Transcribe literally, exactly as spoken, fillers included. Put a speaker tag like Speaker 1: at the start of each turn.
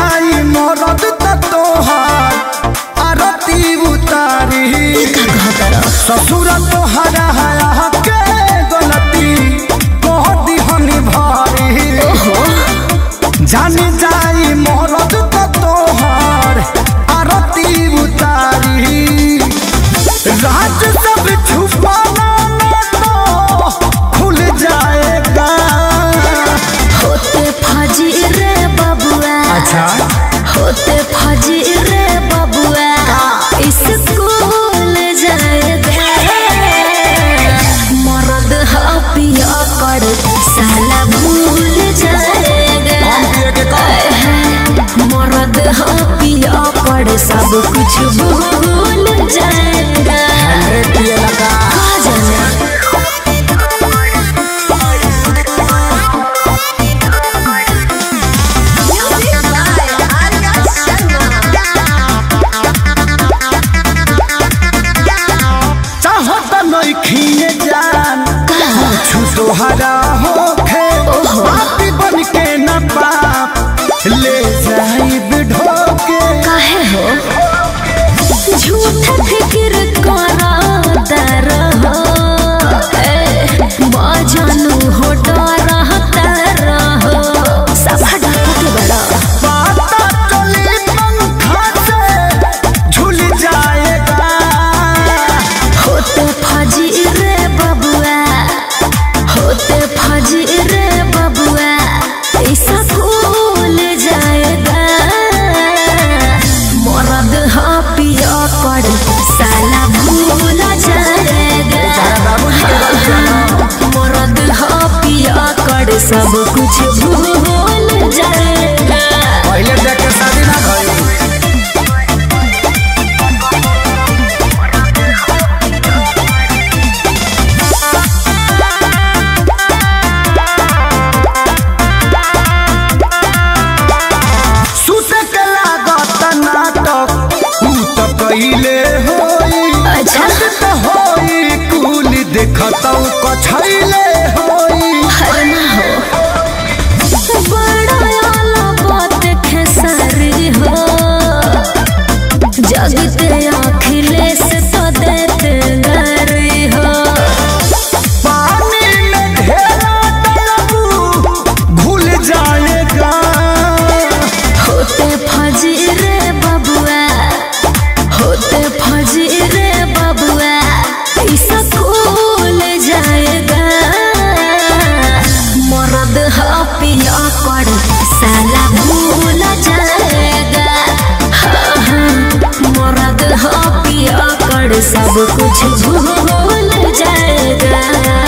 Speaker 1: जाई मरद तोहार आरती उतारी ससुर तोहरा हया के गलती कह दिहनी भारी जानी जाई मरद तोहार आरती उतारी राज सब छुपाना तो खुल जाएगा
Speaker 2: होते फजी रे बबुआ
Speaker 1: अच्छा
Speaker 2: होते फजी रे बबुआ स्कूल जाएगा मर्द पिया कर साला भूल जाएगा मर्द पिया कर सब कुछ भूल जाएगा कहाँ जाना
Speaker 1: खिए जान कुछ तोहरा होखे बापी बन के न बाप ले जाई ढोके
Speaker 2: काहे हो झूठा फिक्र करता रहो बाजानू हो डरता रहो सब डाका के बड़ा
Speaker 1: बाता चली पंखा से झूल जाएगा
Speaker 2: होते फजी रे बबुआ होते फजी रे बबुआ ऐसा भूल जाएगा मर्द पिया कर साला भूल जाएगा मर्द पिया कर सब कुछ भूल जाएगा
Speaker 1: पहले देख के शादी ना भइल कइले होई
Speaker 2: अच्छा
Speaker 1: त होई कुल देखतौ कछैले होई
Speaker 2: हर ना हो बड़ा आला बात खेसारी हो जगते अखिलेश तो देते गरी हो
Speaker 1: पानी में ढेला तलबू भूल जाएगा
Speaker 2: होते फजी रे बबुआ होते फजी रे बबुआ ऐसा खुल जाएगा मर्द पिया कर साला भूल जाएगा हाँ हाँ मर्द पिया कर सब कुछ भूल जाएगा।